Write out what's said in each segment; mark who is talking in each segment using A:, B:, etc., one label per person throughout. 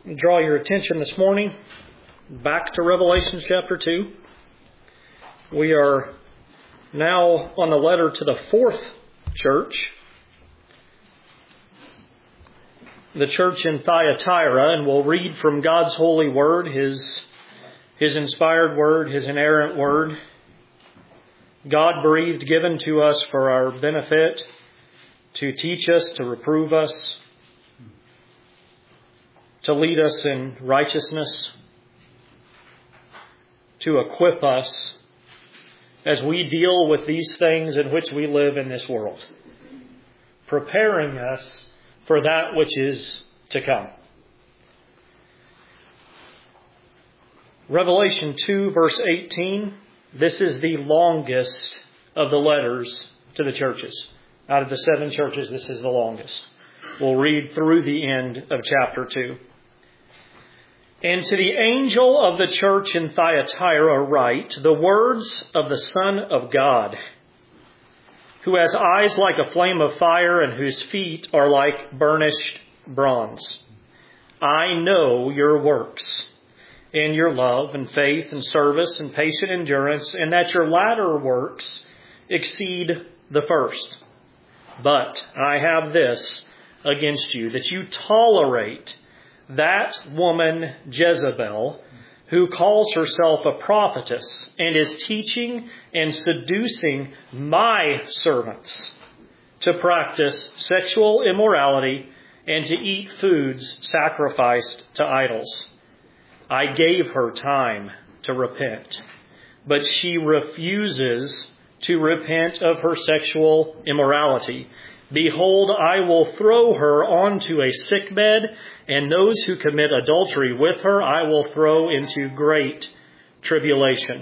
A: Draw your attention this morning back to Revelation chapter 2. We are now on the letter to the fourth church, the church in Thyatira, and we'll read from God's holy word, His inspired word, His inerrant word, God-breathed, given to us for our benefit, to teach us, to reprove us, to lead us in righteousness, to equip us as we deal with these things in which we live in this world, preparing us for that which is to come. Revelation 2, verse 18, this is the longest of the letters to the churches. Out of the 7 churches, this is the longest. We'll read through the end of chapter 2. And to the angel of the church in Thyatira write the words of the Son of God, who has eyes like a flame of fire and whose feet are like burnished bronze. I know your works, and your love and faith and service and patient endurance, and that your latter works exceed the first. But I have this against you, that you tolerate that woman Jezebel, who calls herself a prophetess and is teaching and seducing my servants to practice sexual immorality and to eat foods sacrificed to idols. I gave her time to repent, but she refuses to repent of her sexual immorality. Behold, I will throw her onto a sickbed, and those who commit adultery with her I will throw into great tribulation,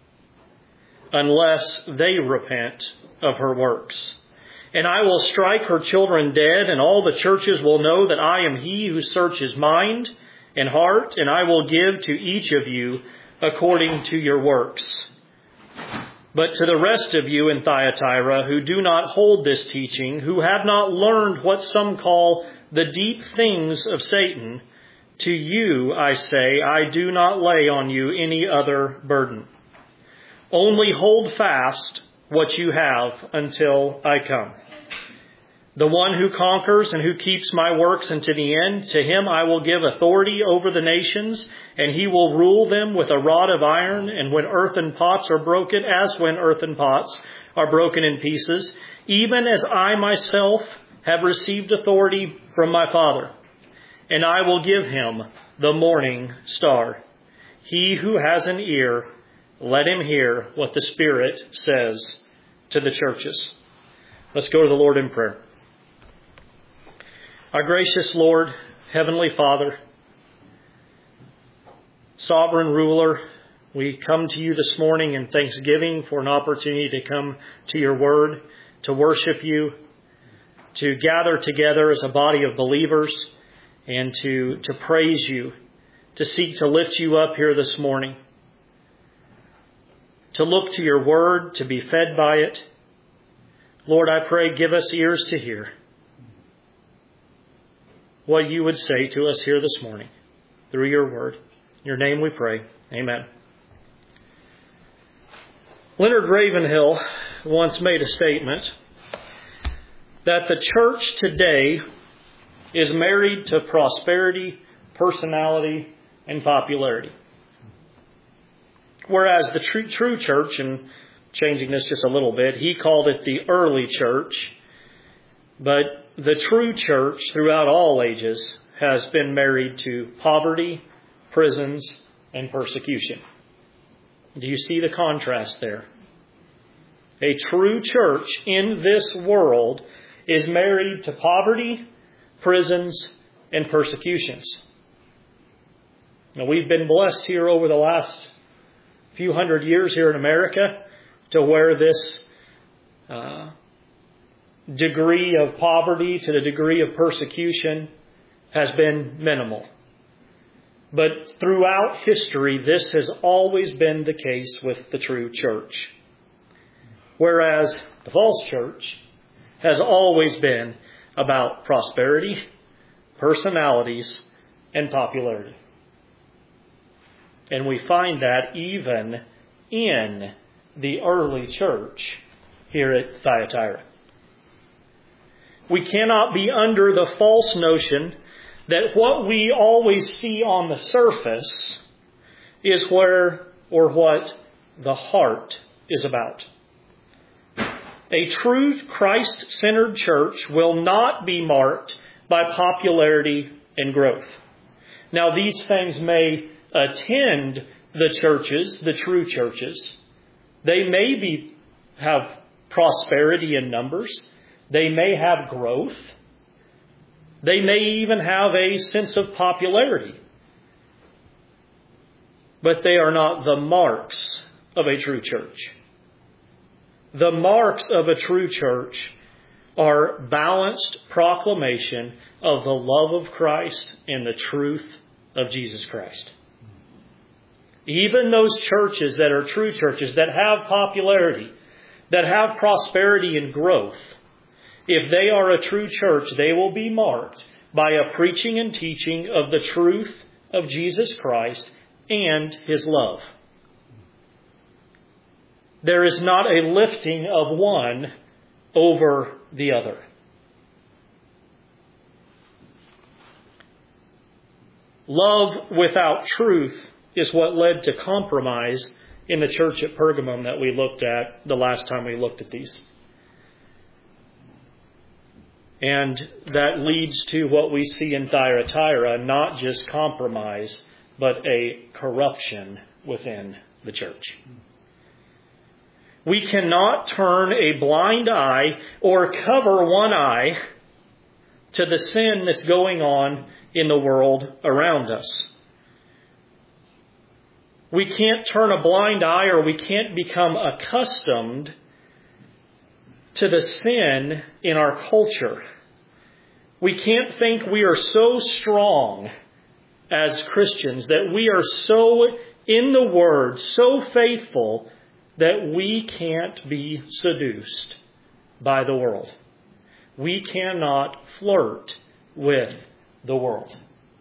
A: unless they repent of her works. And I will strike her children dead, and all the churches will know that I am He who searches mind and heart, and I will give to each of you according to your works. But to the rest of you in Thyatira who do not hold this teaching, who have not learned what some call the deep things of Satan, to you I say, I do not lay on you any other burden. Only hold fast what you have until I come. The one who conquers and who keeps my works unto the end, to him I will give authority over the nations, and he will rule them with a rod of iron. And when earthen pots are broken, as when earthen pots are broken in pieces, even as I myself have received authority from my Father, and I will give him the morning star. He who has an ear, let him hear what the Spirit says to the churches. Let's go to the Lord in prayer. Our gracious Lord, Heavenly Father, Sovereign Ruler, we come to you this morning in thanksgiving for an opportunity to come to your word, to worship you, to gather together as a body of believers, and to praise you, to seek to lift you up here this morning, to look to your word, to be fed by it. Lord, I pray, give us ears to hear what you would say to us here this morning through your word. In your name we pray. Amen. Leonard Ravenhill once made a statement that the church today is married to prosperity, personality, and popularity. Whereas the true church, and changing this just a little bit, he called it the early church, but the true church throughout all ages has been married to poverty, prisons, and persecution. Do you see the contrast there? A true church in this world is married to poverty, prisons, and persecutions. Now, we've been blessed here over the last few hundred years here in America to where this degree of poverty to the degree of persecution has been minimal. But throughout history, this has always been the case with the true church. Whereas the false church has always been about prosperity, personalities, and popularity. And we find that even in the early church here at Thyatira. We cannot be under the false notion that what we always see on the surface is where or what the heart is about. A true Christ-centered church will not be marked by popularity and growth. Now, these things may attend the churches, the true churches. They may have prosperity in numbers. They may have growth. They may even have a sense of popularity. But they are not the marks of a true church. The marks of a true church are balanced proclamation of the love of Christ and the truth of Jesus Christ. Even those churches that are true churches, that have popularity, that have prosperity and growth, if they are a true church, they will be marked by a preaching and teaching of the truth of Jesus Christ and His love. There is not a lifting of one over the other. Love without truth is what led to compromise in the church at Pergamum that we looked at the last time we looked at these. And that leads to what we see in Thyatira, not just compromise, but a corruption within the church. We cannot turn a blind eye or cover one eye to the sin that's going on in the world around us. We can't turn a blind eye, or we can't become accustomed to the sin in our culture. We can't think we are so strong as Christians, that we are so in the Word, so faithful, that we can't be seduced by the world. We cannot flirt with the world.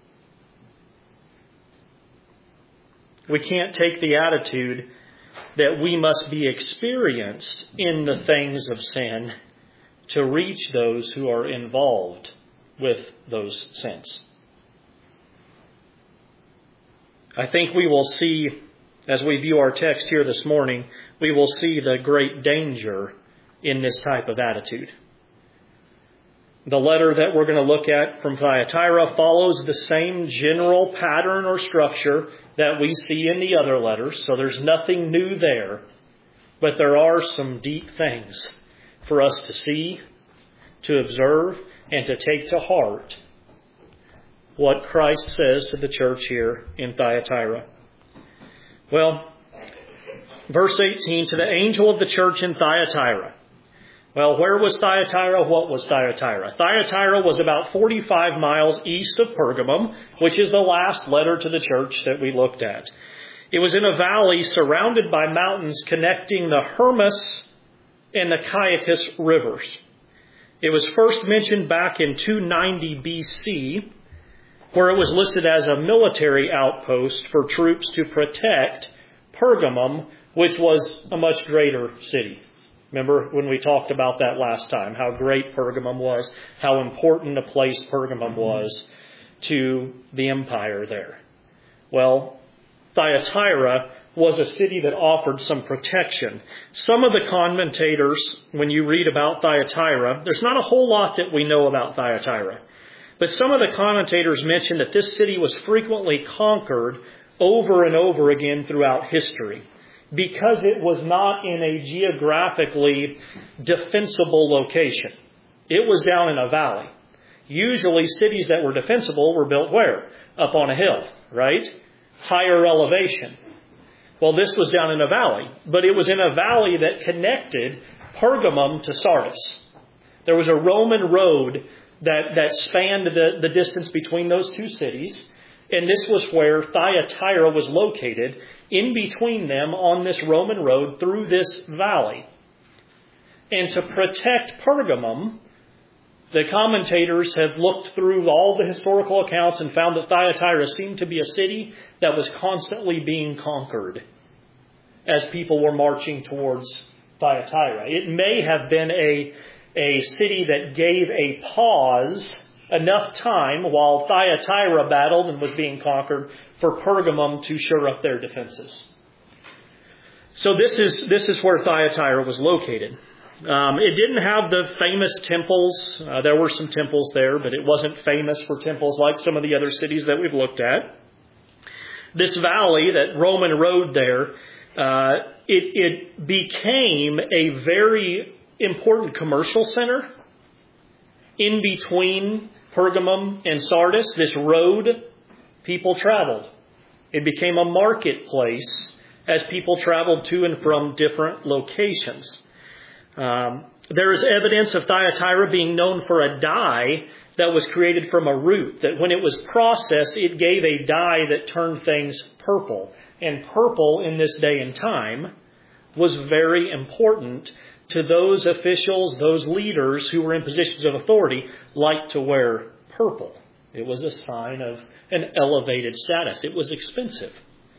A: We can't take the attitude that we must be experienced in the things of sin to reach those who are involved with those sins. I think we will see, as we view our text here this morning, we will see the great danger in this type of attitude. The letter that we're going to look at from Thyatira follows the same general pattern or structure that we see in the other letters, so there's nothing new there. But there are some deep things for us to see, to observe, and to take to heart what Christ says to the church here in Thyatira. Well, verse 18, to the angel of the church in Thyatira. Well, where was Thyatira? What was Thyatira? Thyatira was about 45 miles east of Pergamum, which is the last letter to the church that we looked at. It was in a valley surrounded by mountains connecting the Hermus and the Caicus rivers. It was first mentioned back in 290 BC, where it was listed as a military outpost for troops to protect Pergamum, which was a much greater city. Remember when we talked about that last time, how great Pergamum was, how important a place Pergamum was to the empire there. Well, Thyatira was a city that offered some protection. Some of the commentators, when you read about Thyatira, there's not a whole lot that we know about Thyatira. But some of the commentators mention that this city was frequently conquered over and over again throughout history, because it was not in a geographically defensible location. It was down in a valley. Usually cities that were defensible were built where? Up on a hill, right? Higher elevation. Well, this was down in a valley, but it was in a valley that connected Pergamum to Sardis. There was a Roman road that spanned the distance between those two cities, and this was where Thyatira was located, in between them on this Roman road through this valley. And to protect Pergamum, The commentators have looked through all the historical accounts and found that Thyatira seemed to be a city that was constantly being conquered as people were marching towards Thyatira. It may have been a city that gave a pause, enough time while Thyatira battled and was being conquered, for Pergamum to shore up their defenses. So this is where Thyatira was located. It didn't have the famous temples. There were some temples there, but it wasn't famous for temples like some of the other cities that we've looked at. This valley that Roman rode there, it became a very important commercial center in between Pergamum and Sardis. This road, people traveled. It became a marketplace as people traveled to and from different locations. There is evidence of Thyatira being known for a dye that was created from a root, that when it was processed, it gave a dye that turned things purple. And purple in this day and time was very important to those officials, those leaders who were in positions of authority, liked to wear purple. It was a sign of an elevated status. It was expensive.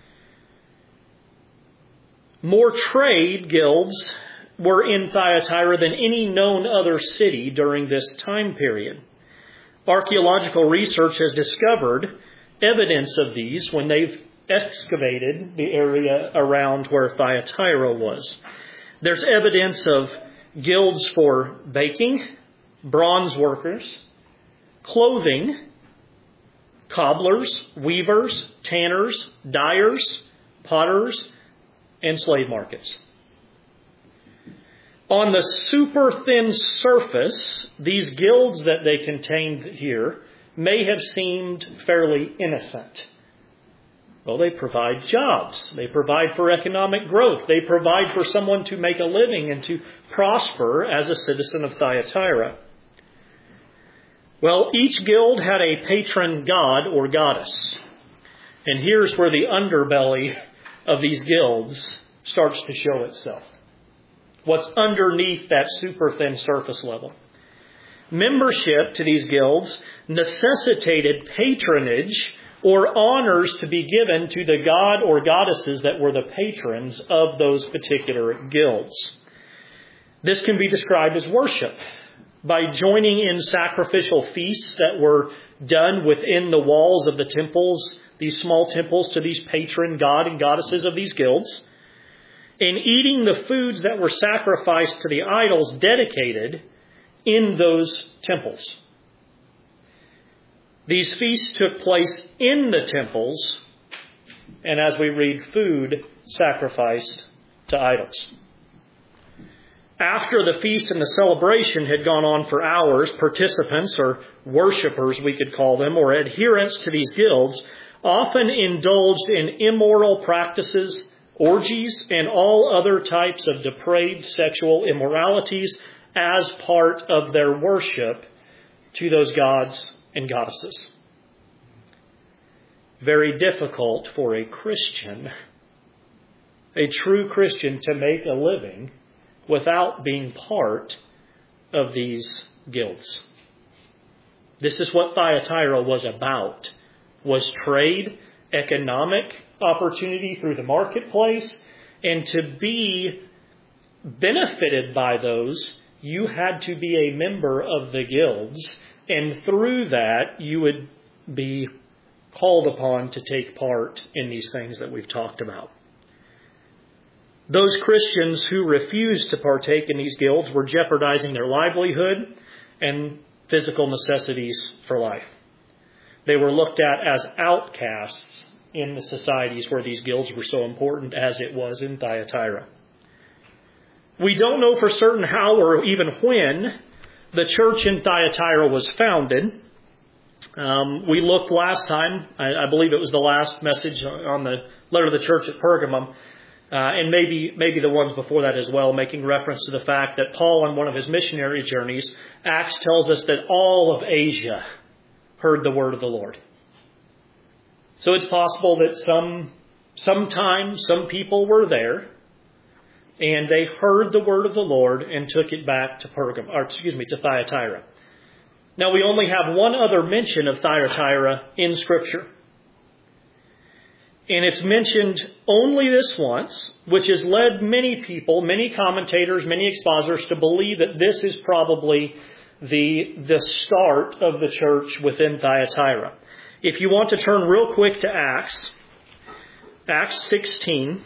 A: More trade guilds were in Thyatira than any known other city during this time period. Archaeological research has discovered evidence of these when they've excavated the area around where Thyatira was. There's evidence of guilds for baking, bronze workers, clothing, cobblers, weavers, tanners, dyers, potters, and slave markets. On the super thin surface, these guilds that they contained here may have seemed fairly innocent. Well, they provide jobs. They provide for economic growth. They provide for someone to make a living and to prosper as a citizen of Thyatira. Well, each guild had a patron god or goddess. And here's where the underbelly of these guilds starts to show itself. What's underneath that super thin surface level. Membership to these guilds necessitated patronage or honors to be given to the god or goddesses that were the patrons of those particular guilds. This can be described as worship. By joining in sacrificial feasts that were done within the walls of the temples, these small temples to these patron god and goddesses of these guilds, and eating the foods that were sacrificed to the idols dedicated in those temples. These feasts took place in the temples, and as we read, food sacrificed to idols. After the feast and the celebration had gone on for hours, participants, or worshipers we could call them, or adherents to these guilds, often indulged in immoral practices, orgies, and all other types of depraved sexual immoralities as part of their worship to those gods and goddesses. Very difficult for a Christian, a true Christian, to make a living without being part of these guilds. This is what Thyatira was about, was trade, economic opportunity through the marketplace, and to be benefited by those, you had to be a member of the guilds, and through that you would be called upon to take part in these things that we've talked about. Those Christians who refused to partake in these guilds were jeopardizing their livelihood and physical necessities for life. They were looked at as outcasts in the societies where these guilds were so important, as it was in Thyatira. We don't know for certain how or even when the church in Thyatira was founded. We looked last time, I believe it was the last message on the letter of the church at Pergamum, and maybe the ones before that as well, making reference to the fact that Paul, on one of his missionary journeys, Acts tells us that all of Asia heard the word of the Lord. So it's possible that sometime some people were there, and they heard the word of the Lord and took it back to to Thyatira. Now, we only have one other mention of Thyatira in Scripture. And it's mentioned only this once, which has led many people, many commentators, many expositors to believe that this is probably the start of the church within Thyatira. If you want to turn real quick to Acts 16.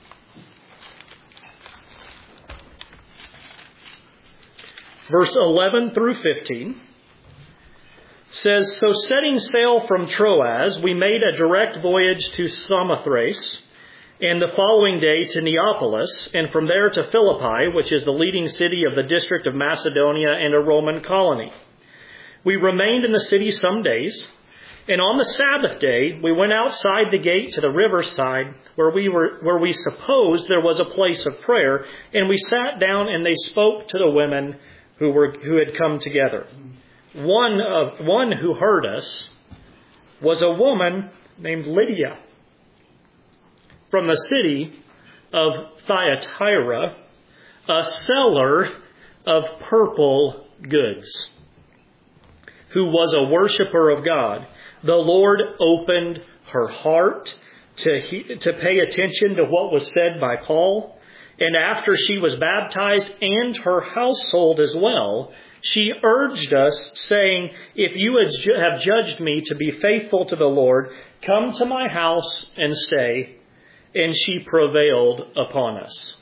A: Verse 11 through 15 says, So setting sail from Troas, we made a direct voyage to Samothrace, and the following day to Neapolis, and from there to Philippi, which is the leading city of the district of Macedonia and a Roman colony. We remained in the city some days, and on the Sabbath day we went outside the gate to the riverside, where we supposed there was a place of prayer, and we sat down and they spoke to the women who had come together. One who heard us was a woman named Lydia from the city of Thyatira, a seller of purple goods, who was a worshiper of God. The Lord opened her heart to pay attention to what was said by Paul. And after she was baptized, and her household as well, she urged us, saying, If you have judged me to be faithful to the Lord, come to my house and stay. And she prevailed upon us.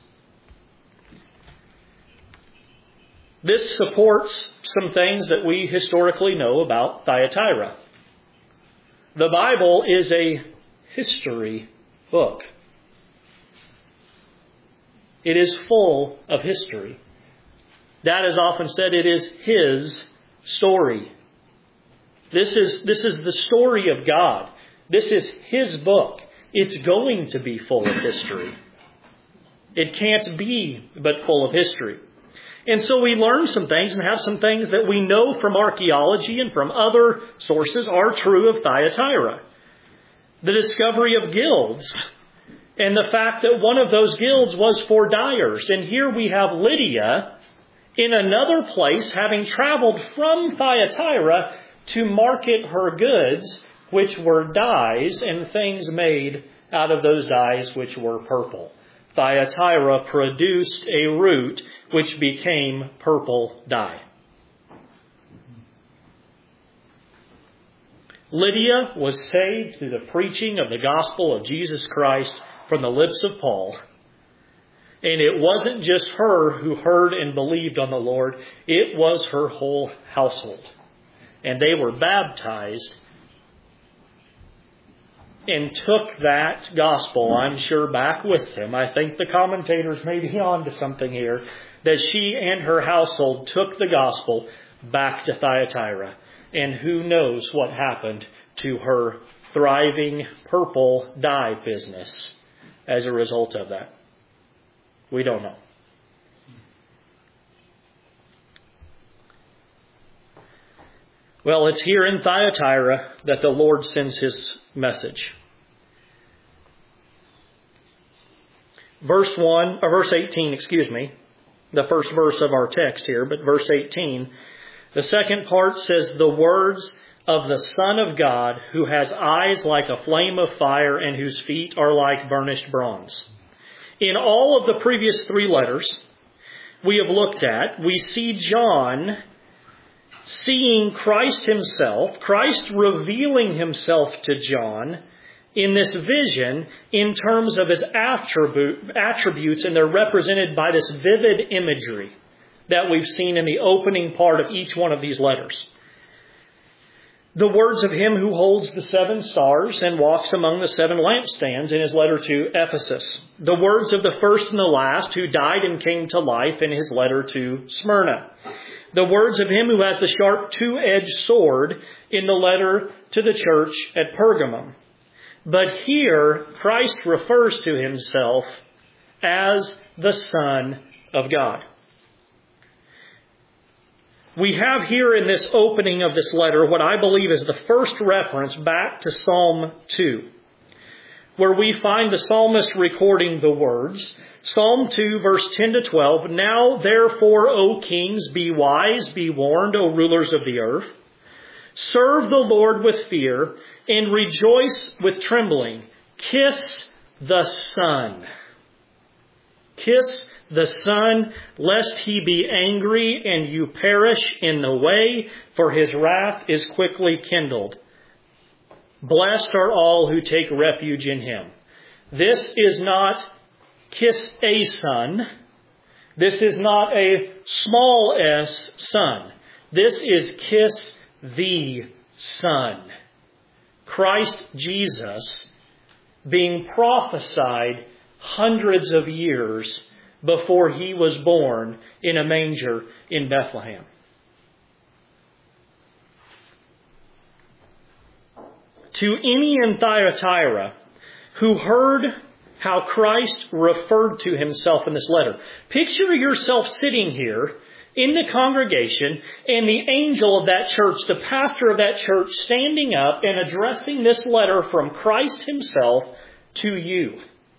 A: This supports some things that we historically know about Thyatira. The Bible is a history book. It is full of history. Dad has often said it is his story. This is the story of God. This is his book. It's going to be full of history. It can't be but full of history. And so we learn some things and have some things that we know from archaeology and from other sources are true of Thyatira. The discovery of guilds. And the fact that one of those guilds was for dyers. And here we have Lydia in another place having traveled from Thyatira to market her goods, which were dyes and things made out of those dyes which were purple. Thyatira produced a root which became purple dye. Lydia was saved through the preaching of the gospel of Jesus Christ from the lips of Paul. And it wasn't just her who heard and believed on the Lord. It was her whole household. And they were baptized and took that gospel, I'm sure, back with them. I think the commentators may be on to something here. That she and her household took the gospel back to Thyatira. And who knows what happened to her thriving purple dye business as a result of that. We don't know. Well, it's here in Thyatira that the Lord sends his message. Verse 18, the first verse of our text here, but verse 18, the second part says, the words of the Son of God, who has eyes like a flame of fire and whose feet are like burnished bronze. In all of the previous three letters we have looked at, we see John seeing Christ himself, Christ revealing himself to John in this vision in terms of his attributes, and they're represented by this vivid imagery that we've seen in the opening part of each one of these letters. The words of him who holds the 7 stars and walks among the 7 lampstands in his letter to Ephesus. The words of the first and the last who died and came to life in his letter to Smyrna. The words of him who has the sharp 2-edged sword in the letter to the church at Pergamum. But here, Christ refers to himself as the Son of God. We have here in this opening of this letter what I believe is the first reference back to Psalm 2, where we find the psalmist recording the words. Psalm 2, verse 10 to 12, Now therefore, O kings, be wise, be warned, O rulers of the earth. Serve the Lord with fear and rejoice with trembling. Kiss the Son. Kiss the Son, lest he be angry and you perish in the way, for his wrath is quickly kindled. Blessed are all who take refuge in him. This is not kiss a son. This is not a small s son. This is kiss the Son. Christ Jesus being prophesied hundreds of years before he was born in a manger in Bethlehem. To any in Thyatira who heard how Christ referred to himself in this letter, picture yourself sitting here in the congregation and the angel of that church, the pastor of that church, standing up and addressing this letter from Christ himself to you.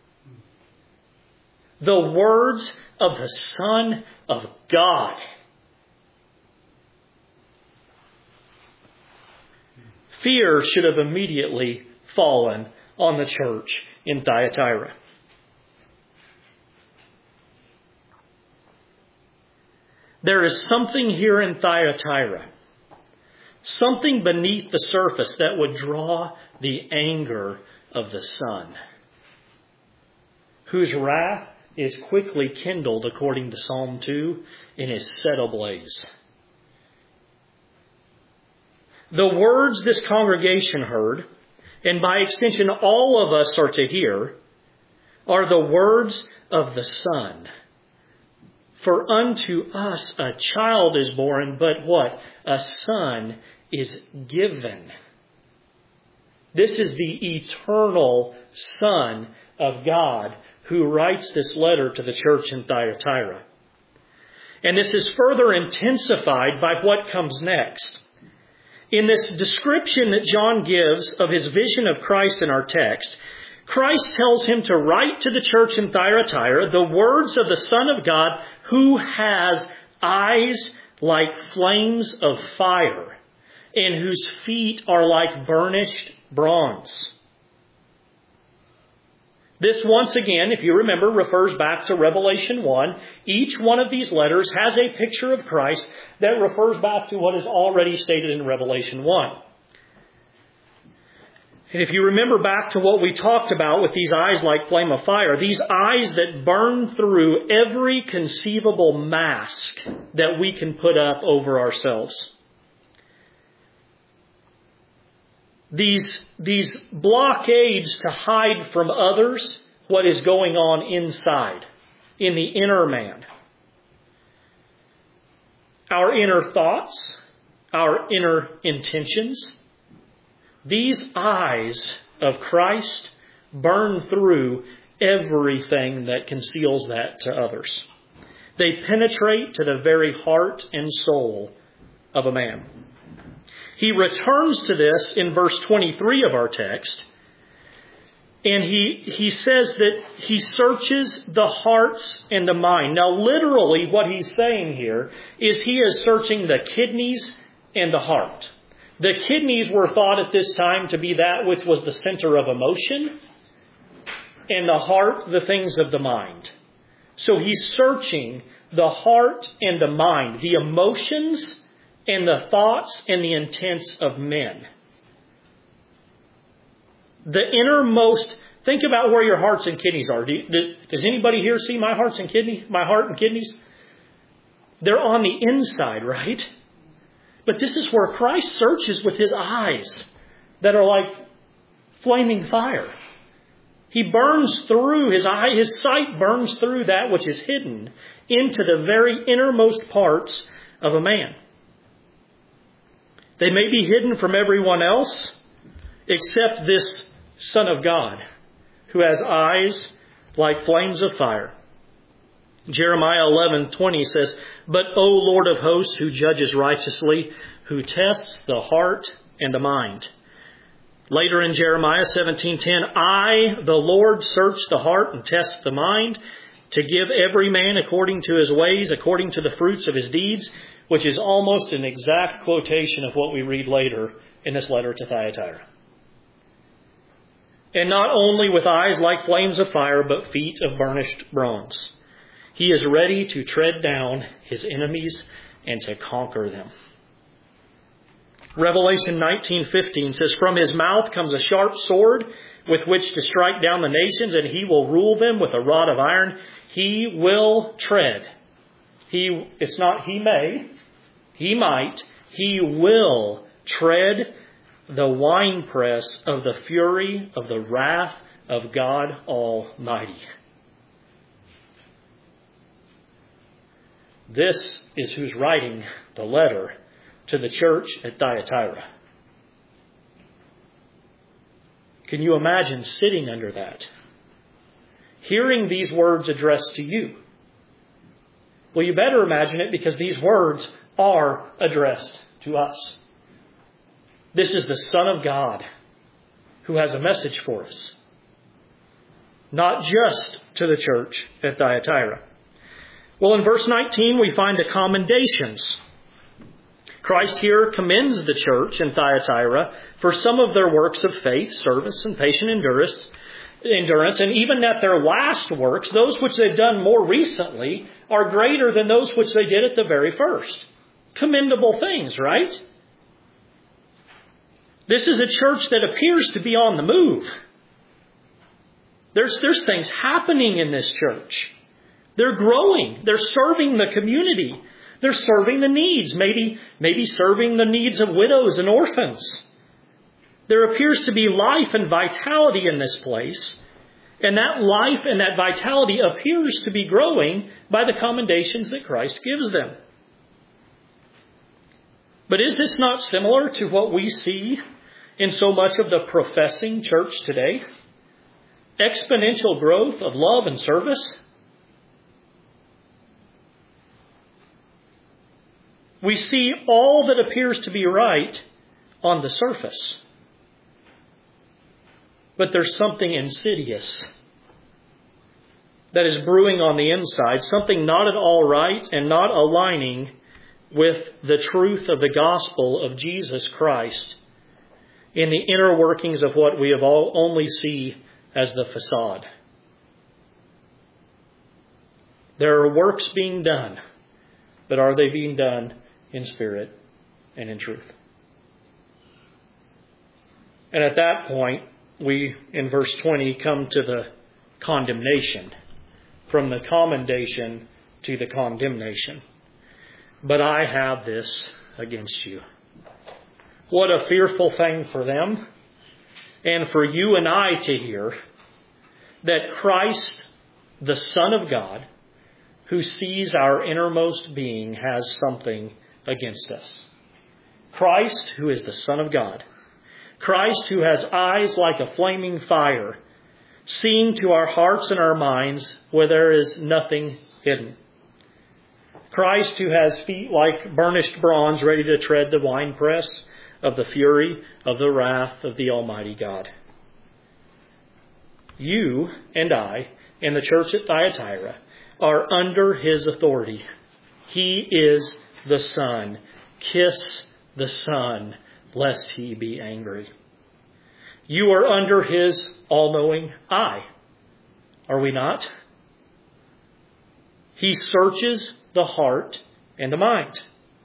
A: The words of the Son of God. Fear should have immediately fallen on the church in Thyatira. There is something here in Thyatira, something beneath the surface that would draw the anger of the Son, whose wrath is quickly kindled, according to Psalm 2, and is set ablaze. The words this congregation heard, and by extension all of us are to hear, are the words of the Son. For unto us a child is born, but what? A son is given. This is the eternal Son of God who writes this letter to the church in Thyatira. And this is further intensified by what comes next. In this description that John gives of his vision of Christ in our text, Christ tells him to write to the church in Thyatira the words of the Son of God, who has eyes like flames of fire and whose feet are like burnished bronze. This, once again, if you remember, refers back to Revelation 1. Each one of these letters has a picture of Christ that refers back to what is already stated in Revelation 1. And if you remember back to what we talked about with these eyes like flame of fire, these eyes that burn through every conceivable mask that we can put up over ourselves. These blockades to hide from others what is going on inside, in the inner man. Our inner thoughts, our inner intentions. These eyes of Christ burn through everything that conceals that to others. They penetrate to the very heart and soul of a man. He returns to this in verse 23 of our text. And he says that he searches the hearts and the mind. Now, literally, what he's saying here is he is searching the kidneys and the heart. The kidneys were thought at this time to be that which was the center of emotion, and the heart, the things of the mind. So he's searching the heart and the mind, the emotions and the thoughts and the intents of men. The innermost, think about where your hearts and kidneys are. Does anybody here see my heart and kidneys? They're on the inside, right? But this is where Christ searches with his eyes that are like flaming fire. He burns through his sight burns through that which is hidden into the very innermost parts of a man. They may be hidden from everyone else except this Son of God, who has eyes like flames of fire. Jeremiah 11:20 says, "But, O Lord of hosts, who judges righteously, who tests the heart and the mind." Later in Jeremiah 17:10, "I, the Lord, search the heart and test the mind, to give every man according to his ways, according to the fruits of his deeds, which is almost an exact quotation of what we read later in this letter to Thyatira. And not only with eyes like flames of fire, but feet of burnished bronze. He is ready to tread down his enemies and to conquer them. Revelation 19:15 says, "From his mouth comes a sharp sword with which to strike down the nations, and he will rule them with a rod of iron. He will tread." It's not he may, he might, he will tread the winepress of the fury of the wrath of God Almighty. This is who's writing the letter to the church at Thyatira. Can you imagine sitting under that? Hearing these words addressed to you? Well, you better imagine it, because these words are addressed to us. This is the Son of God who has a message for us. Not just to the church at Thyatira. Well, in verse 19 we find the commendations. Christ here commends the church in Thyatira for some of their works of faith, service, and patient endurance, and even that their last works, those which they've done more recently, are greater than those which they did at the very first. Commendable things, right? This is a church that appears to be on the move. There's things happening in this church. They're growing. They're serving the community. They're serving the needs, maybe serving the needs of widows and orphans. There appears to be life and vitality in this place, and that life and that vitality appears to be growing by the commendations that Christ gives them. But is this not similar to what we see in so much of the professing church today? Exponential growth of love and service. We see all that appears to be right on the surface. But there's something insidious that is brewing on the inside, something not at all right and not aligning with the truth of the gospel of Jesus Christ in the inner workings of what we have all only see as the facade. There are works being done, but are they being done in spirit and in truth? And at that point, we, in verse 20, come to the condemnation. From the commendation to the condemnation. "But I have this against you." What a fearful thing for them and for you and I to hear, that Christ, the Son of God, who sees our innermost being, has something against us. Christ, who is the Son of God. Christ, who has eyes like a flaming fire, seeing to our hearts and our minds where there is nothing hidden. Christ, who has feet like burnished bronze, ready to tread the winepress of the fury of the wrath of the Almighty God. You and I, in the church at Thyatira, are under His authority. He is the Son. Kiss the Son, lest He be angry. You are under His all-knowing eye. Are we not? He searches the heart and the mind.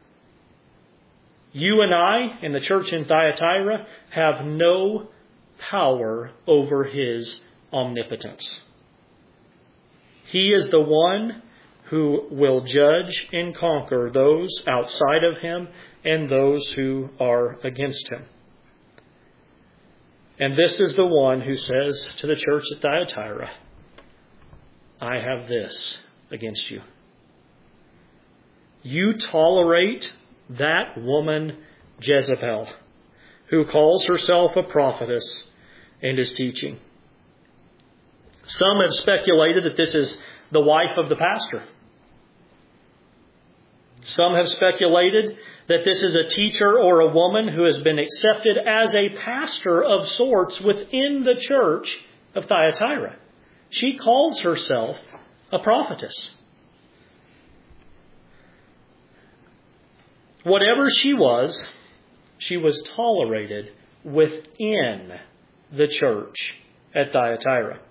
A: You and I, in the church in Thyatira, have no power over His omnipotence. He is the one who will judge and conquer those outside of Him and those who are against Him. And this is the one who says to the church at Thyatira, "I have this against you. You tolerate that woman Jezebel, who calls herself a prophetess and is teaching." Some have speculated that this is the wife of the pastor. Some have speculated that this is a teacher or a woman who has been accepted as a pastor of sorts within the church of Thyatira. She calls herself a prophetess. Whatever she was tolerated within the church at Thyatira.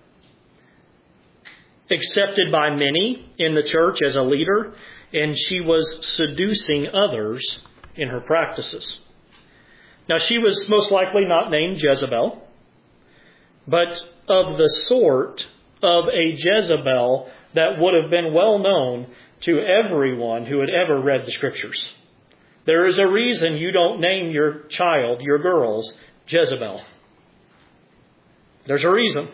A: Accepted by many in the church as a leader, and she was seducing others in her practices. Now, she was most likely not named Jezebel, but of the sort of a Jezebel that would have been well known to everyone who had ever read the Scriptures. There is a reason you don't name your child, your girls, Jezebel. There's a reason.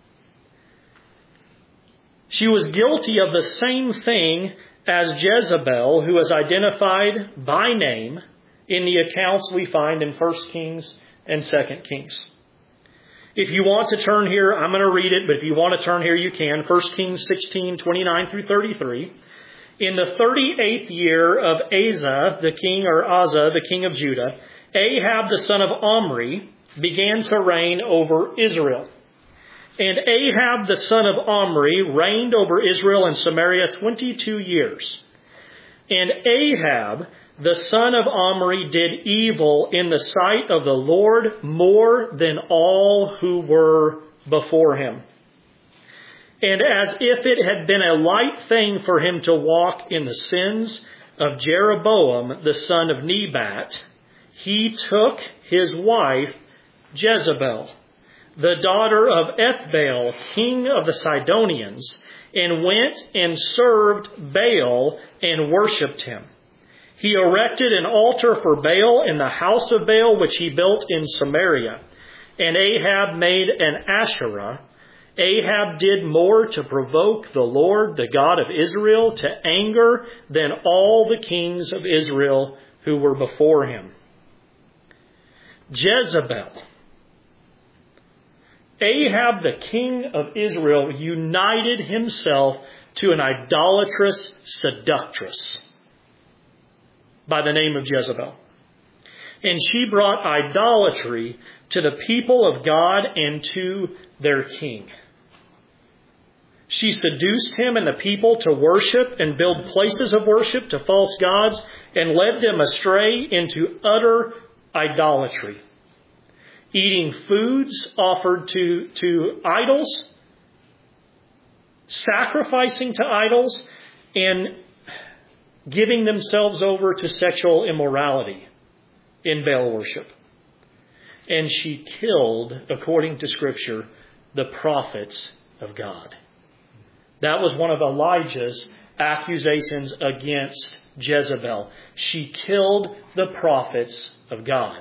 A: She was guilty of the same thing as Jezebel, who is identified by name in the accounts we find in 1 Kings and 2 Kings. If you want to turn here, I'm going to read it, but if you want to turn here, you can. 1 Kings 16, 29 through 33. In the 38th year of Asa, the king of Judah, Ahab, the son of Omri, began to reign over Israel. And Ahab, the son of Omri, reigned over Israel and Samaria 22 years. And Ahab, the son of Omri, did evil in the sight of the Lord more than all who were before him. And as if it had been a light thing for him to walk in the sins of Jeroboam, the son of Nebat, he took his wife Jezebel, the daughter of Ethbaal, king of the Sidonians, and went and served Baal and worshipped him. He erected an altar for Baal in the house of Baal, which he built in Samaria. And Ahab made an Asherah. Ahab did more to provoke the Lord, the God of Israel, to anger than all the kings of Israel who were before him. Jezebel. Ahab, the king of Israel, united himself to an idolatrous seductress by the name of Jezebel. And she brought idolatry to the people of God and to their king. She seduced him and the people to worship and build places of worship to false gods and led them astray into utter idolatry. Eating foods offered to idols, sacrificing to idols, and giving themselves over to sexual immorality in Baal worship. And she killed, according to Scripture, the prophets of God. That was one of Elijah's accusations against Jezebel. She killed the prophets of God.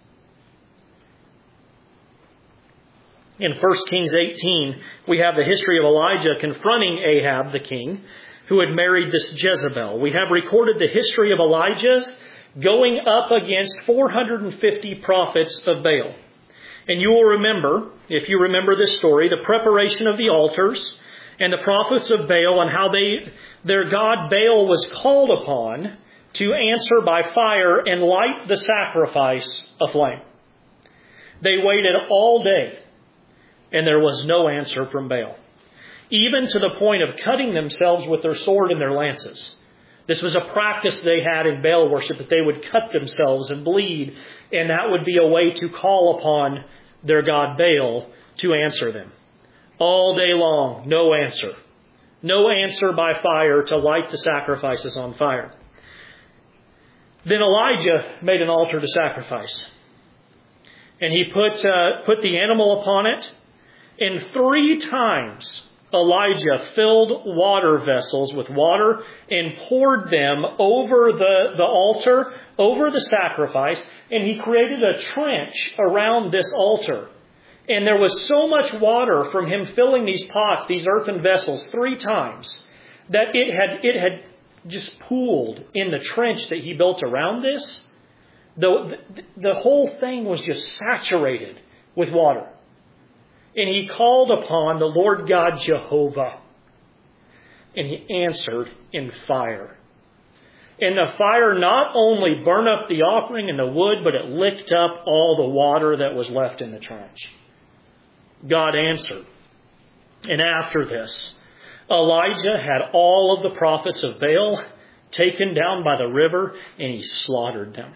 A: In 1 Kings 18, we have the history of Elijah confronting Ahab, the king, who had married this Jezebel. We have recorded the history of Elijah going up against 450 prophets of Baal. And you will remember, if you remember this story, the preparation of the altars and the prophets of Baal and how their god Baal was called upon to answer by fire and light the sacrifice aflame. They waited all day, and there was no answer from Baal, even to the point of cutting themselves with their sword and their lances. This was a practice they had in Baal worship, that they would cut themselves and bleed, and that would be a way to call upon their god Baal to answer them. All day long, no answer. No answer by fire to light the sacrifices on fire. Then Elijah made an altar to sacrifice. And he put the animal upon it. And 3 times Elijah filled water vessels with water and poured them over the altar, over the sacrifice, and he created a trench around this altar. And there was so much water from him filling these pots, these earthen vessels, 3 times, that it had just pooled in the trench that he built around this. The whole thing was just saturated with water. And he called upon the Lord God Jehovah. And he answered in fire. And the fire not only burned up the offering and the wood, but it licked up all the water that was left in the trench. God answered. And after this, Elijah had all of the prophets of Baal taken down by the river, and he slaughtered them.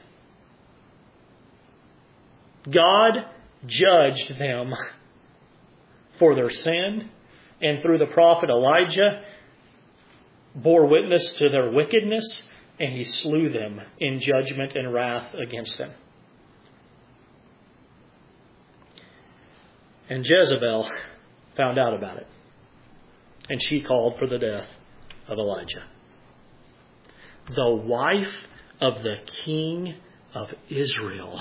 A: God judged them for their sin, and through the prophet Elijah bore witness to their wickedness, and he slew them in judgment and wrath against them. And Jezebel found out about it, and she called for the death of Elijah. The wife of the king of Israel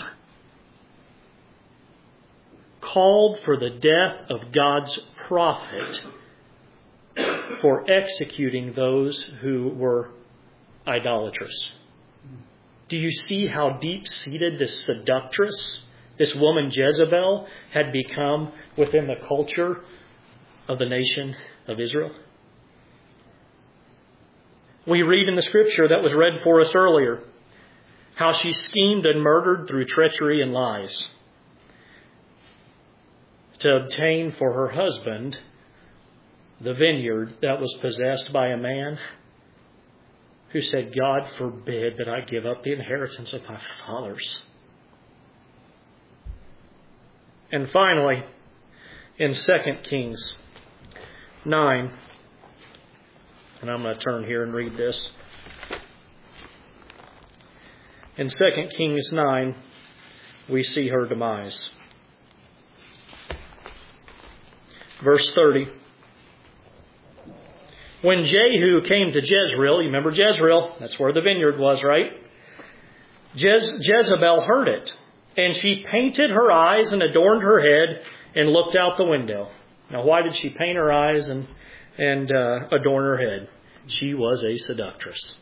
A: called for the death of God's prophet for executing those who were idolatrous. Do you see how deep-seated this seductress, this woman Jezebel, had become within the culture of the nation of Israel? We read in the scripture that was read for us earlier how she schemed and murdered through treachery and lies to obtain for her husband the vineyard that was possessed by a man who said, God forbid that I give up the inheritance of my fathers. And finally, in 2 Kings 9, and I'm going to turn here and read this. In 2 Kings 9, we see her demise. Verse 30. When Jehu came to Jezreel, you remember Jezreel, that's where the vineyard was, right? Jezebel heard it, and she painted her eyes and adorned her head and looked out the window. Now, why did she paint her eyes and adorn her head? She was a seductress.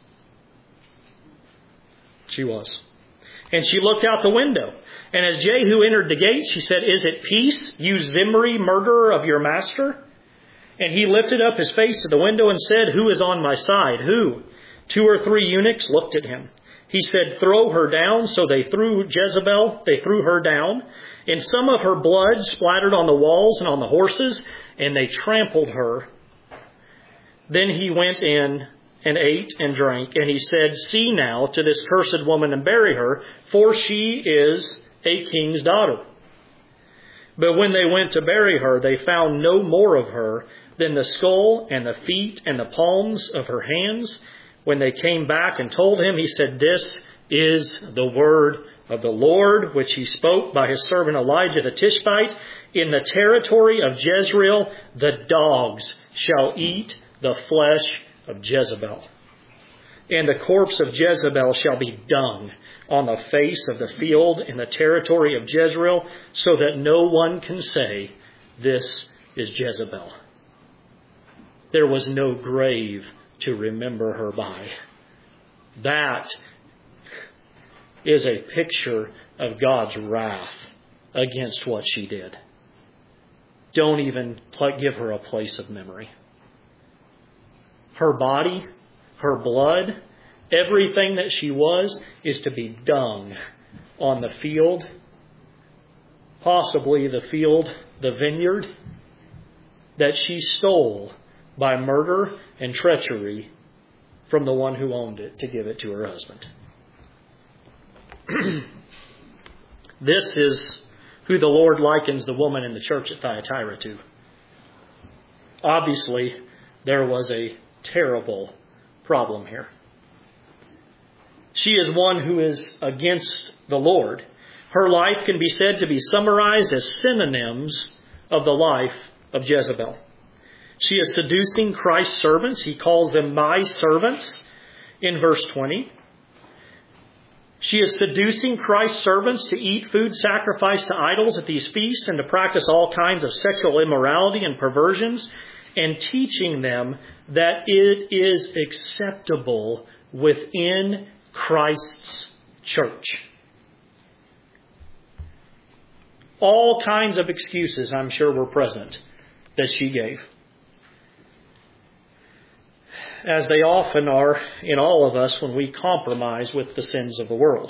A: She was. And she looked out the window. And as Jehu entered the gate, she said, Is it peace, you Zimri, murderer of your master? And he lifted up his face to the window and said, Who is on my side? Who? 2 or 3 eunuchs looked at him. He said, Throw her down. So they threw her down. And some of her blood splattered on the walls and on the horses, and they trampled her. Then he went in and ate and drank, and he said, See now to this cursed woman and bury her, for she is a king's daughter. But when they went to bury her, they found no more of her than the skull and the feet and the palms of her hands. When they came back and told him, he said, This is the word of the Lord, which he spoke by his servant Elijah the Tishbite. In the territory of Jezreel, the dogs shall eat the flesh of Jezebel. And the corpse of Jezebel shall be dung on the face of the field in the territory of Jezreel, so that no one can say, This is Jezebel. There was no grave to remember her by. That is a picture of God's wrath against what she did. Don't even give her a place of memory. Her body, her blood, everything that she was is to be dung on the field, possibly the field, the vineyard, that she stole by murder and treachery from the one who owned it to give it to her husband. This is who the Lord likens the woman in the church at Thyatira to. Obviously, there was a terrible problem here. She is one who is against the Lord. Her life can be said to be summarized as synonyms of the life of Jezebel. She is seducing Christ's servants. He calls them my servants in verse 20. She is seducing Christ's servants to eat food sacrificed to idols at these feasts and to practice all kinds of sexual immorality and perversions, and teaching them that it is acceptable within Christ's church. All kinds of excuses, I'm sure, were present that she gave, as they often are in all of us when we compromise with the sins of the world.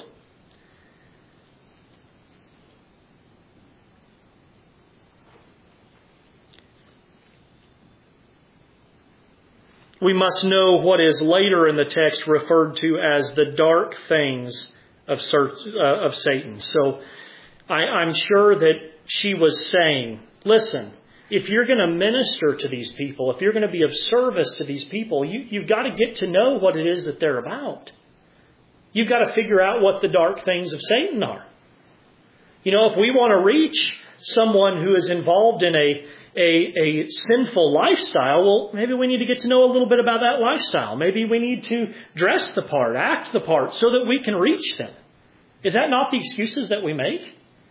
A: We must know what is later in the text referred to as the dark things of Satan. So I'm sure that she was saying, listen, if you're going to minister to these people, if you're going to be of service to these people, you've got to get to know what it is that they're about. You've got to figure out what the dark things of Satan are. If we want to reach someone who is involved in a sinful lifestyle, well, maybe we need to get to know a little bit about that lifestyle. Maybe we need to dress the part, act the part, so that we can reach them. Is that not the excuses that we make?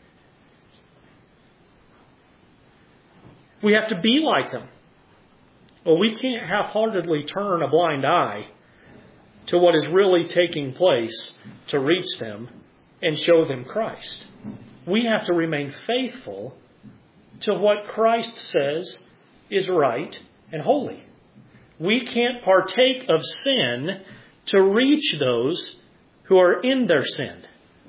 A: We have to be like them. Well, we can't half-heartedly turn a blind eye to what is really taking place to reach them and show them Christ. We have to remain faithful to what Christ says is right and holy. We can't partake of sin to reach those who are in their sin.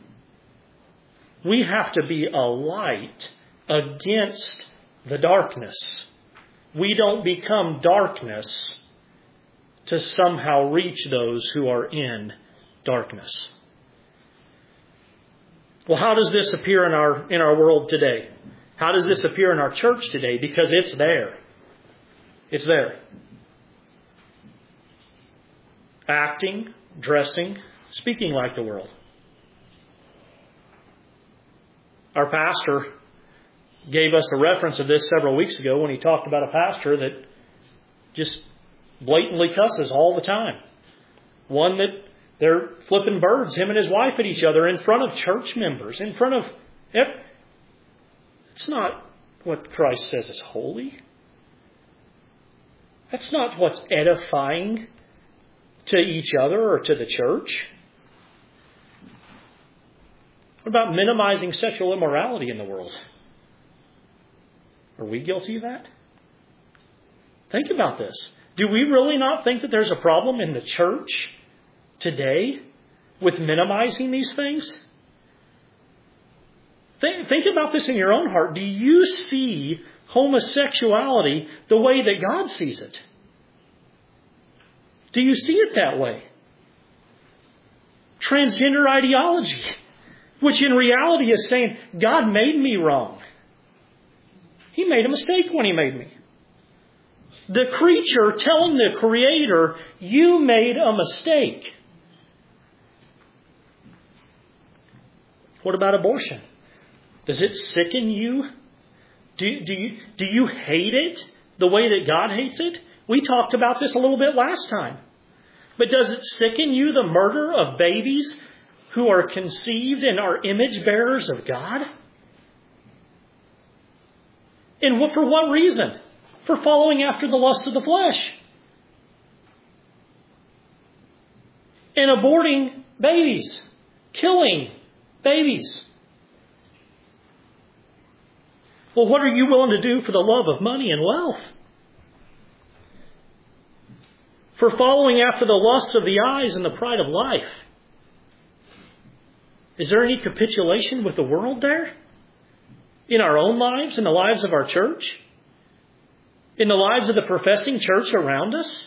A: We have to be a light against the darkness. We don't become darkness to somehow reach those who are in darkness. Well, how does this appear in our world today? How does this appear in our church today? Because it's there. It's there. Acting, dressing, speaking like the world. Our pastor gave us a reference of this several weeks ago when he talked about a pastor that just blatantly cusses all the time. One that they're flipping birds, him and his wife, at each other in front of church members, in front of... It's not what Christ says is holy. That's not what's edifying to each other or to the church. What about minimizing sexual immorality in the world? Are we guilty of that? Think about this. Do we really not think that there's a problem in the church today with minimizing these things? Think about this in your own heart. Do you see homosexuality the way that God sees it? Do you see it that way? Transgender ideology, which in reality is saying, God made me wrong. He made a mistake when He made me. The creature telling the Creator, you made a mistake. What about abortion? Does it sicken you? Do you hate it the way that God hates it? We talked about this a little bit last time. But does it sicken you, the murder of babies who are conceived and are image bearers of God? And for what reason? For following after the lusts of the flesh. And aborting babies. Killing babies. Well, what are you willing to do for the love of money and wealth? For following after the lusts of the eyes and the pride of life? Is there any capitulation with the world there? In our own lives, in the lives of our church? In the lives of the professing church around us?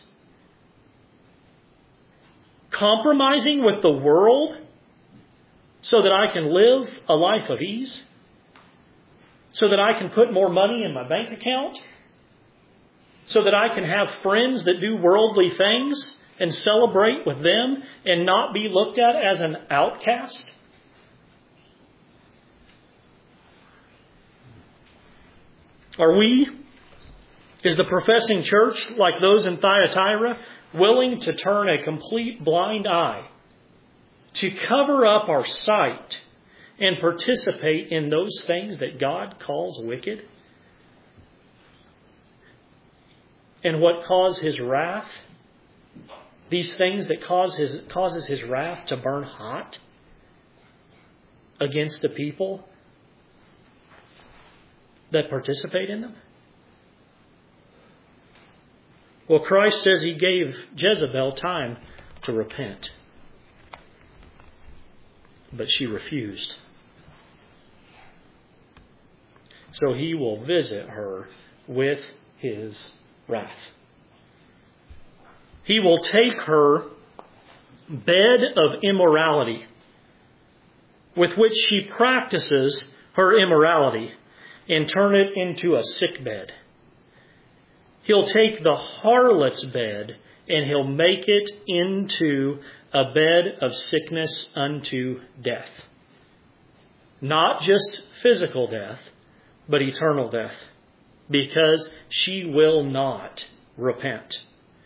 A: Compromising with the world so that I can live a life of ease? So that I can put more money in my bank account? So that I can have friends that do worldly things and celebrate with them and not be looked at as an outcast? Is the professing church, like those in Thyatira, willing to turn a complete blind eye to cover up our sight and participate in those things that God calls wicked? And what cause His wrath? These things that causes His wrath to burn hot against the people that participate in them? Well, Christ says He gave Jezebel time to repent. But she refused. So He will visit her with His wrath. He will take her bed of immorality, with which she practices her immorality, and turn it into a sick bed. He'll take the harlot's bed, and he'll make it into a bed of sickness unto death. Not just physical death, but eternal death, because she will not repent.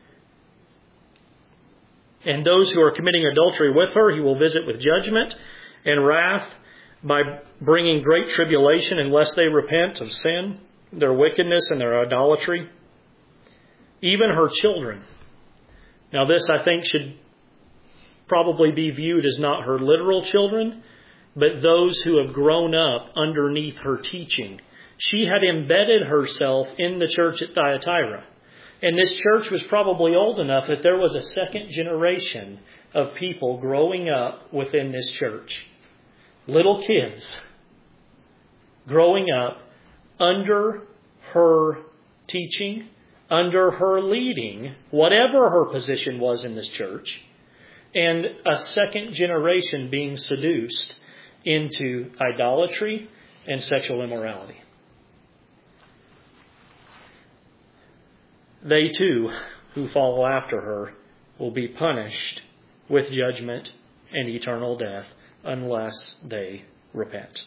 A: And those who are committing adultery with her, he will visit with judgment and wrath by bringing great tribulation unless they repent of sin, their wickedness, and their idolatry. Even her children. Now this, I think, should probably be viewed as not her literal children, but those who have grown up underneath her teaching. She had embedded herself in the church at Thyatira. And this church was probably old enough that there was a second generation of people growing up within this church. Little kids growing up under her teaching, under her leading, whatever her position was in this church, and a second generation being seduced into idolatry and sexual immorality. They too, who follow after her, will be punished with judgment and eternal death unless they repent.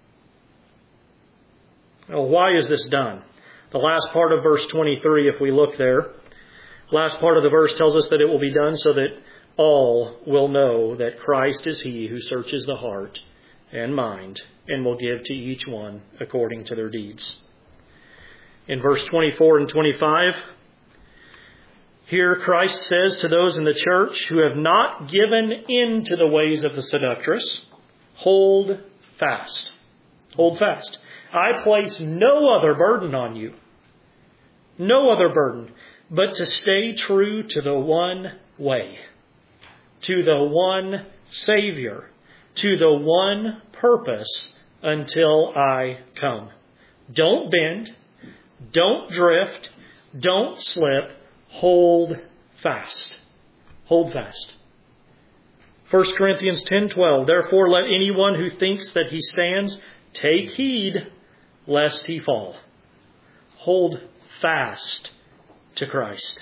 A: Now, why is this done? The last part of verse 23, if we look there, last part of the verse tells us that it will be done so that all will know that Christ is He who searches the heart and mind and will give to each one according to their deeds. In verse 24 and 25, here Christ says to those in the church who have not given in to the ways of the seductress, hold fast. Hold fast. I place no other burden on you. No other burden, but to stay true to the one way, to the one Savior, to the one purpose until I come. Don't bend. Don't drift. Don't slip. Hold fast. Hold fast. 1 Corinthians 10:12. Therefore let anyone who thinks that he stands take heed lest he fall. Hold fast to Christ.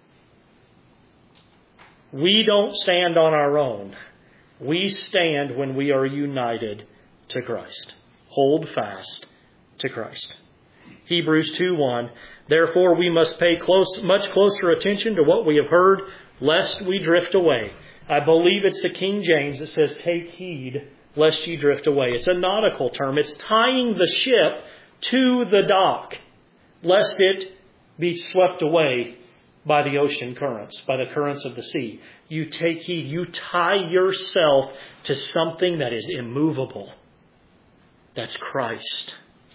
A: We don't stand on our own. We stand when we are united to Christ. Hold fast to Christ. Hebrews 2:1. Therefore we must pay much closer attention to what we have heard, lest we drift away. I believe it's the King James that says, take heed lest ye drift away. It's a nautical term. It's tying the ship to the dock, lest it be swept away by the ocean currents, by the currents of the sea. You take heed. You tie yourself to something that is immovable. That's Christ.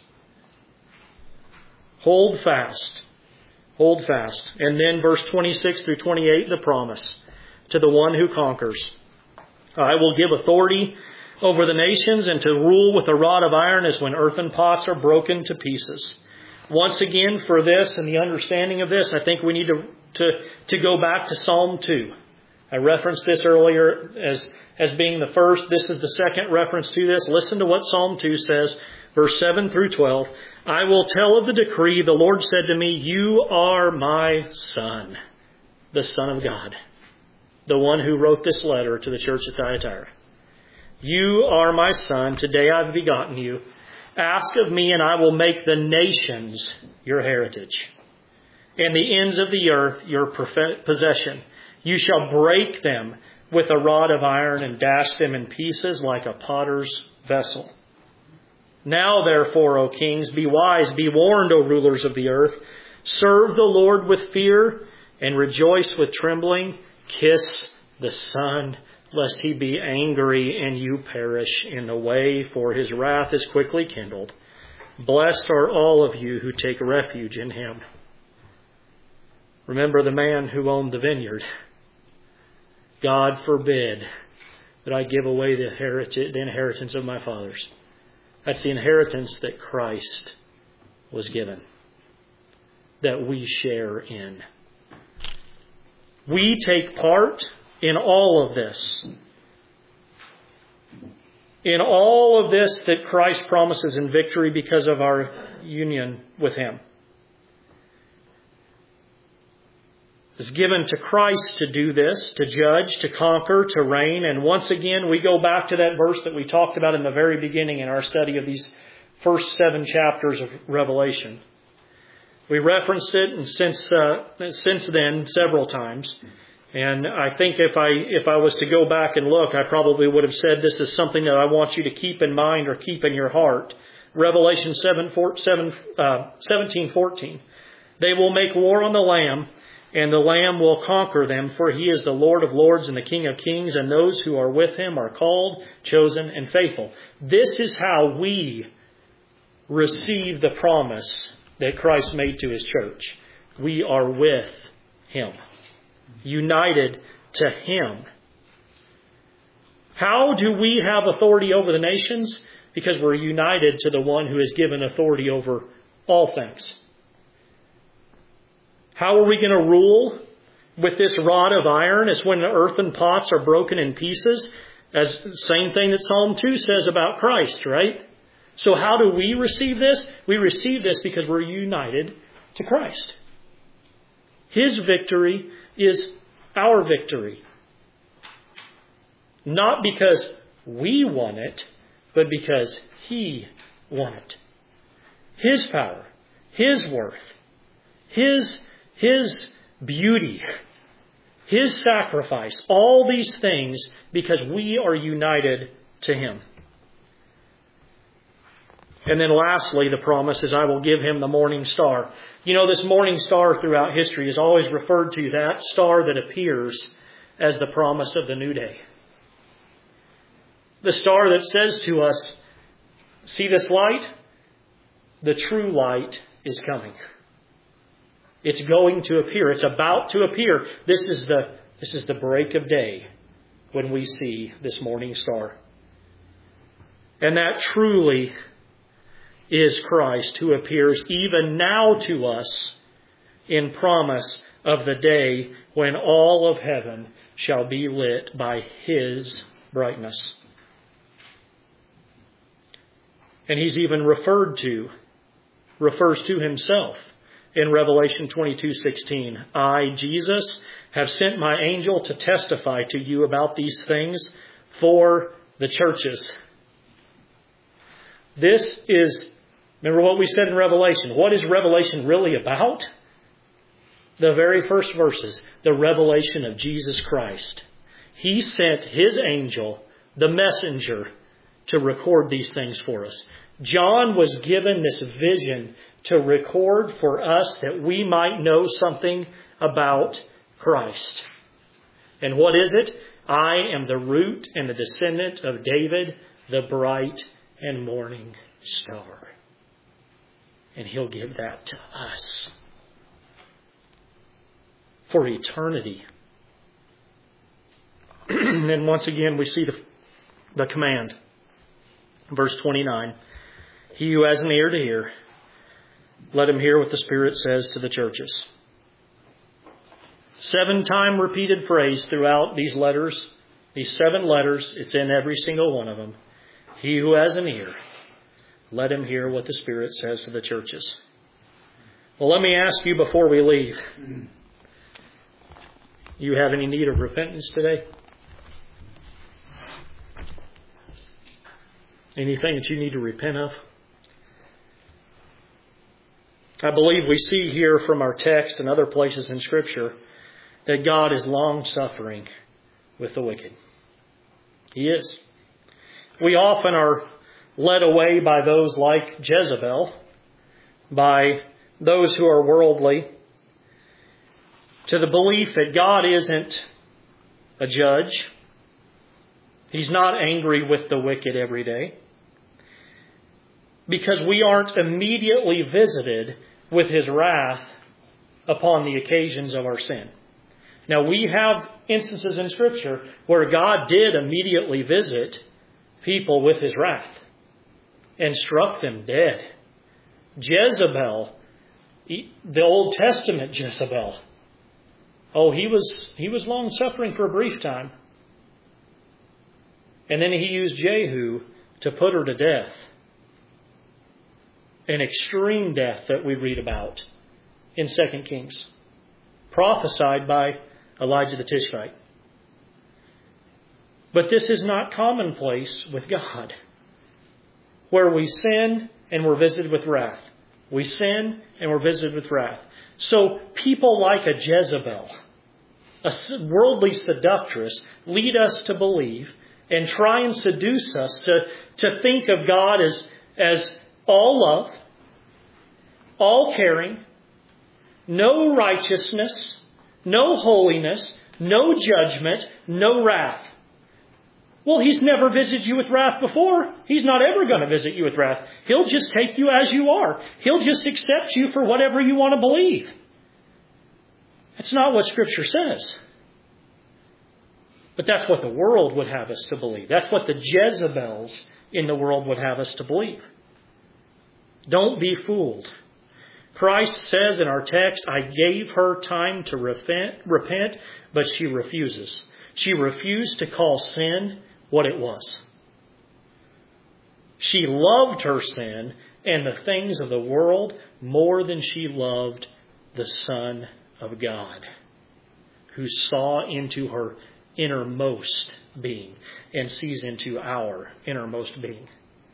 A: Hold fast. Hold fast. And then verse 26 through 28, the promise to the one who conquers. I will give authority over the nations and to rule with a rod of iron as when earthen pots are broken to pieces. Once again, for this and the understanding of this, I think we need to go back to Psalm 2. I referenced this earlier as being the first. This is the second reference to this. Listen to what Psalm 2 says, verse 7 through 12. I will tell of the decree. The Lord said to me, you are my Son, the Son of God, the one who wrote this letter to the church at Thyatira. You are my Son. Today I've begotten you. Ask of me, and I will make the nations your heritage, and the ends of the earth your possession. You shall break them with a rod of iron and dash them in pieces like a potter's vessel. Now, therefore, O kings, be wise, be warned, O rulers of the earth. Serve the Lord with fear and rejoice with trembling. Kiss the Son, lest he be angry and you perish in the way, for his wrath is quickly kindled. Blessed are all of you who take refuge in him. Remember the man who owned the vineyard. God forbid that I give away the inheritance of my fathers. That's the inheritance that Christ was given, that we share in. We take part in all of this. In all of this that Christ promises in victory because of our union with Him. It's given to Christ to do this, to judge, to conquer, to reign. And once again, we go back to that verse that we talked about in the very beginning in our study of these first 7 chapters of Revelation. We referenced it and since then several times. And I think if I was to go back and look, I probably would have said this is something that I want you to keep in mind or keep in your heart. Revelation 17:14. They will make war on the Lamb, and the Lamb will conquer them, for He is the Lord of lords and the King of kings, and those who are with Him are called, chosen, and faithful. This is how we receive the promise that Christ made to His church. We are with Him, united to Him. How do we have authority over the nations? Because we're united to the one who has given authority over all things. How are we going to rule with this rod of iron? It's when the earthen pots are broken in pieces. As the same thing that Psalm 2 says about Christ, right? So how do we receive this? We receive this because we're united to Christ. His victory is our victory. Not because we won it, but because He won it. His power, His worth, His beauty, His sacrifice, all these things because we are united to Him. And then lastly, the promise is, I will give him the morning star. You know, this morning star throughout history is always referred to, that star that appears as the promise of the new day. The star that says to us, see this light? The true light is coming. It's going to appear. It's about to appear. This is the break of day when we see this morning star. And that truly is Christ, who appears even now to us in promise of the day when all of heaven shall be lit by His brightness. And He's even refers to Himself in Revelation 22:16. I, Jesus, have sent my angel to testify to you about these things for the churches. This is, remember what we said in Revelation. What is Revelation really about? The very first verses, the revelation of Jesus Christ. He sent His angel, the messenger, to record these things for us. John was given this vision to record for us that we might know something about Christ. And what is it? I am the root and the descendant of David, the bright and morning star. And He'll give that to us for eternity. And then once again we see the command. Verse 29. He who has an ear to hear, let him hear what the Spirit says to the churches. 7-time repeated phrase throughout these letters. These 7 letters, it's in every single one of them. He who has an ear, let him hear what the Spirit says to the churches. Well, let me ask you before we leave. You have any need of repentance today? Anything that you need to repent of? I believe we see here from our text and other places in Scripture that God is long-suffering with the wicked. He is. We often are led away by those like Jezebel, by those who are worldly, to the belief that God isn't a judge. He's not angry with the wicked every day, because we aren't immediately visited with His wrath upon the occasions of our sin. Now, we have instances in Scripture where God did immediately visit people with His wrath and struck them dead. Jezebel, the Old Testament Jezebel, Oh, he was long-suffering for a brief time. And then he used Jehu to put her to death. An extreme death that we read about in 2 Kings. Prophesied by Elijah the Tishbite. But this is not commonplace with God. Where we sin and we're visited with wrath. We sin and we're visited with wrath. So people like a Jezebel, a worldly seductress, lead us to believe and try and seduce us to think of God as all love, all caring, no righteousness, no holiness, no judgment, no wrath. Well, He's never visited you with wrath before. He's not ever going to visit you with wrath. He'll just take you as you are. He'll just accept you for whatever you want to believe. That's not what Scripture says. But that's what the world would have us to believe. That's what the Jezebels in the world would have us to believe. Don't be fooled. Christ says in our text, I gave her time to repent, but she refuses. She refused to call sin what it was. She loved her sin and the things of the world more than she loved the Son of God, who saw into her innermost being and sees into our innermost being.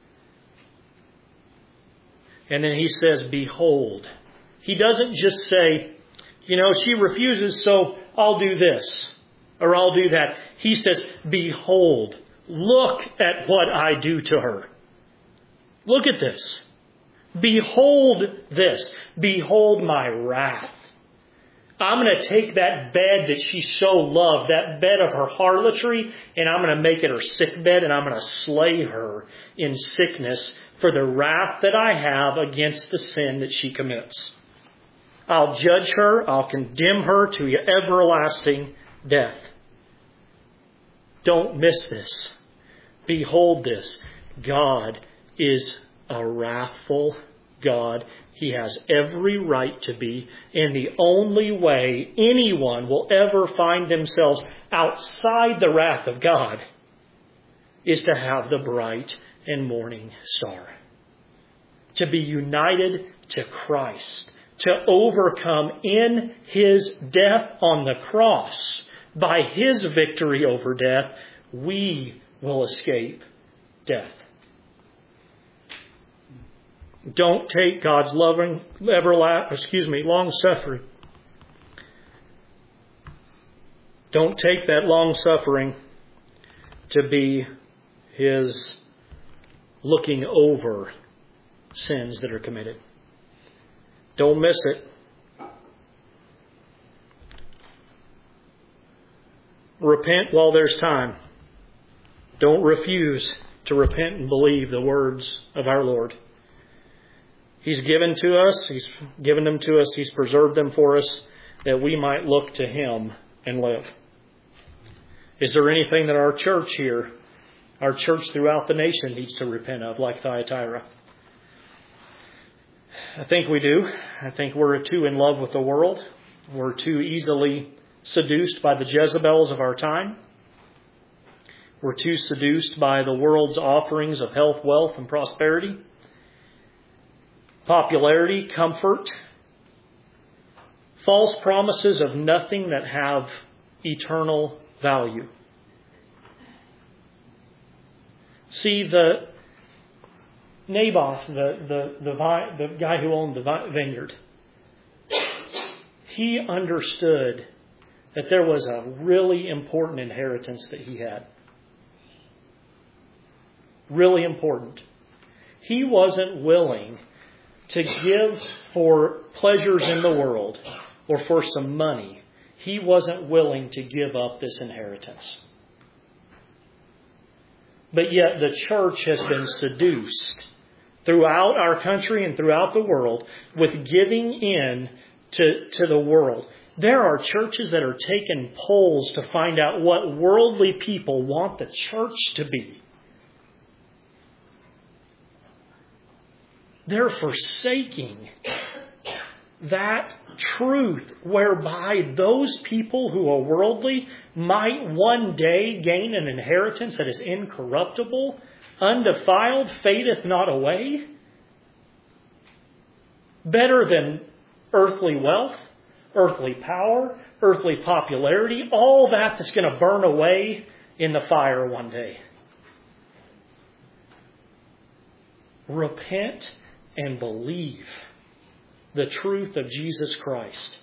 A: And then he says, behold. He doesn't just say, she refuses, so I'll do this or I'll do that. He says, behold, look at what I do to her. Look at this. Behold this. Behold my wrath. I'm going to take that bed that she so loved, that bed of her harlotry, and I'm going to make it her sick bed, and I'm going to slay her in sickness for the wrath that I have against the sin that she commits. I'll judge her. I'll condemn her to everlasting death. Don't miss this. Behold this. God is a wrathful God. He has every right to be. And the only way anyone will ever find themselves outside the wrath of God is to have the bright and morning star. To be united to Christ. To overcome in His death on the cross. By His victory over death, we will escape death. Don't take God's long suffering. Don't take that long suffering to be His looking over sins that are committed. Don't miss it. Repent while there's time. Don't refuse to repent and believe the words of our Lord. He's given to us. He's given them to us. He's preserved them for us that we might look to Him and live. Is there anything that our church here, our church throughout the nation needs to repent of like Thyatira? I think we do. I think we're too in love with the world. We're too easily seduced by the Jezebels of our time. We're too seduced by the world's offerings of health, wealth, and prosperity. Popularity, comfort. False promises of nothing that have eternal value. See, the Naboth, the guy who owned the vineyard, he understood that there was a really important inheritance that he had. Really important. He wasn't willing to give for pleasures in the world or for some money. He wasn't willing to give up this inheritance. But yet the church has been seduced throughout our country and throughout the world with giving in to the world. There are churches that are taking polls to find out what worldly people want the church to be. They're forsaking that truth whereby those people who are worldly might one day gain an inheritance that is incorruptible, undefiled, fadeth not away? Better than earthly wealth, earthly power, earthly popularity, all that's going to burn away in the fire one day. Repent and believe the truth of Jesus Christ.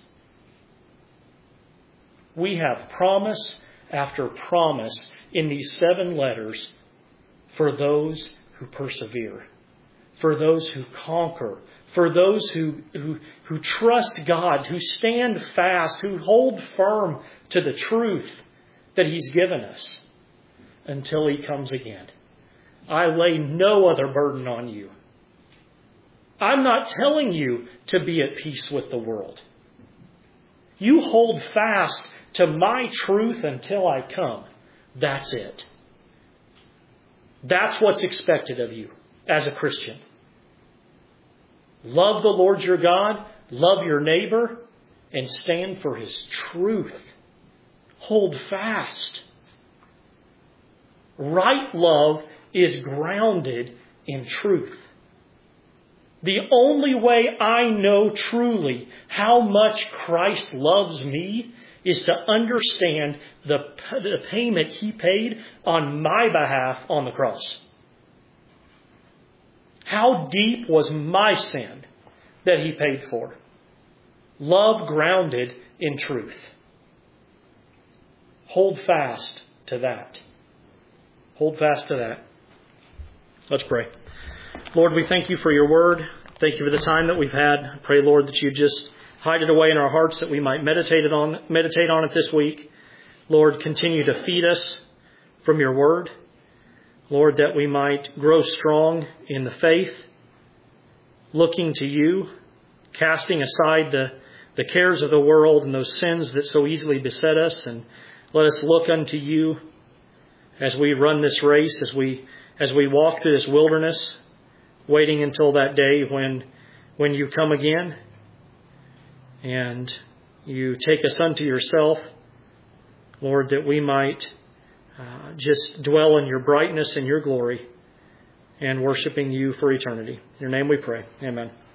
A: We have promise after promise in these 7 letters for those who persevere, for those who conquer, for those who trust God, who stand fast, who hold firm to the truth that He's given us until He comes again. I lay no other burden on you. I'm not telling you to be at peace with the world. You hold fast to my truth until I come. That's it. That's what's expected of you as a Christian. Love the Lord your God, love your neighbor, and stand for His truth. Hold fast. Right love is grounded in truth. The only way I know truly how much Christ loves me is to understand the payment He paid on my behalf on the cross. How deep was my sin that He paid for? Love grounded in truth. Hold fast to that. Hold fast to that. Let's pray. Lord, we thank You for Your word. Thank You for the time that we've had. I pray, Lord, that You just hide it away in our hearts that we might meditate on it this week. Lord, continue to feed us from Your word. Lord, that we might grow strong in the faith, looking to You, casting aside the cares of the world and those sins that so easily beset us, and let us look unto You as we run this race, as we walk through this wilderness, waiting until that day when You come again and You take us unto Yourself, Lord, that we might just dwell in Your brightness and Your glory and worshiping You for eternity. In Your name we pray. Amen.